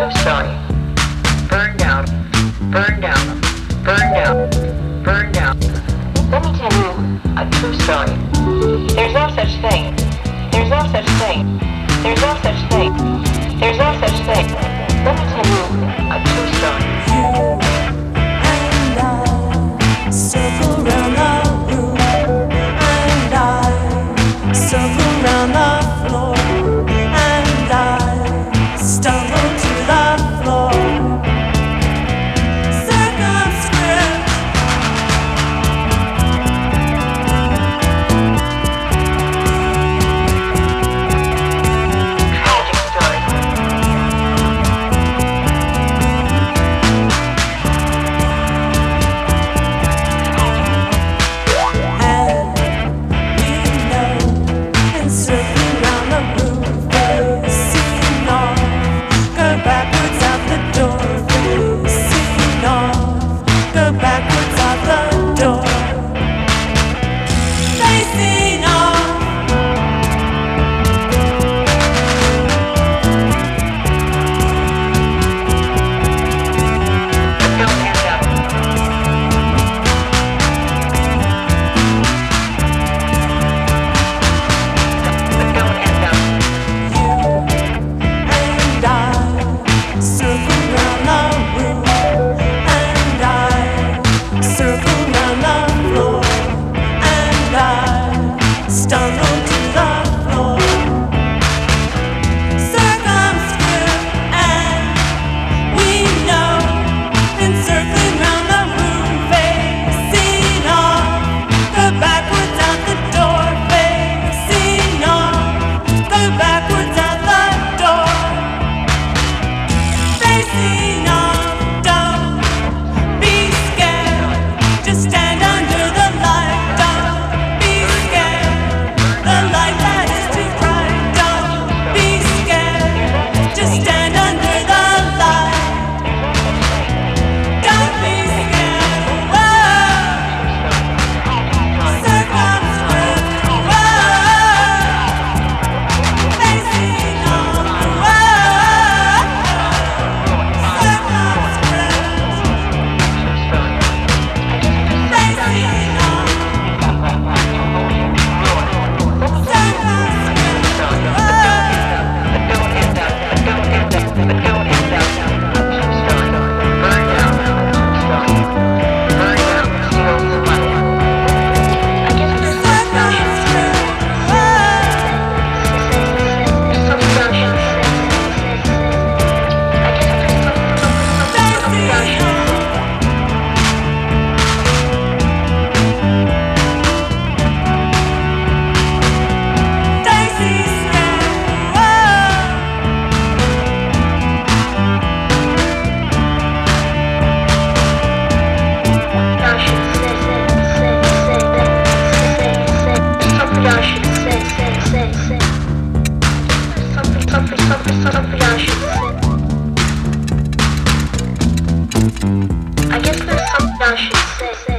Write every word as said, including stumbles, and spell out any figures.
true story. Burned out, burned out, burned out, burned out. Let me tell you a true story. There's no such thing. There's no such thing. There's no such thing. There's no such thing. Let me tell you a true story. You and I circle round the room, and I circle round the floor, and I stumble to the floor. Circumscript. Tragic story. I guess there's something I should say.